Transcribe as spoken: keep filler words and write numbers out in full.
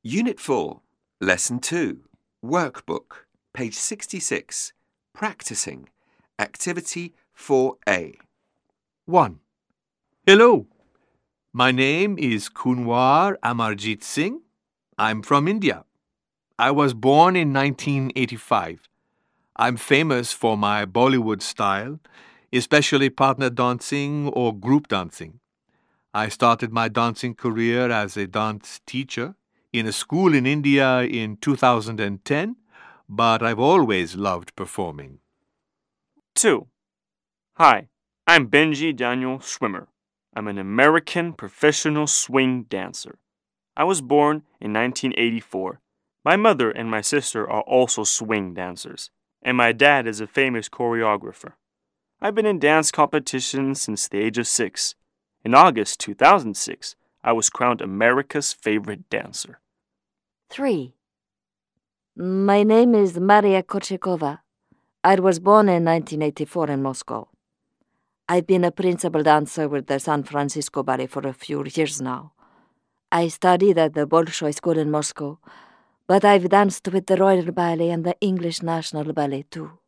Unit four, Lesson two, Workbook, page sixty-six, Practicing, Activity four A. one. Hello, my name is Kunwar Amarjit Singh. I'm from India. I was born in nineteen eighty-five. I'm famous for my Bollywood style, especially partner dancing or group dancing. I started my dancing career as a dance teacher in a school in India in two thousand ten, but I've always loved performing. two. Hi, I'm Benji Daniel Schwimmer. I'm an American professional swing dancer. I was born in nineteen eighty-four. My mother and my sister are also swing dancers, and my dad is a famous choreographer. I've been in dance competitions since the age of six. In August two thousand six, I was crowned America's favorite dancer. three. My name is Maria Kochikova. I was born in nineteen eighty-four in Moscow. I've been a principal dancer with the San Francisco Ballet for a few years now. I studied at the Bolshoi School in Moscow, but I've danced with the Royal Ballet and the English National Ballet too.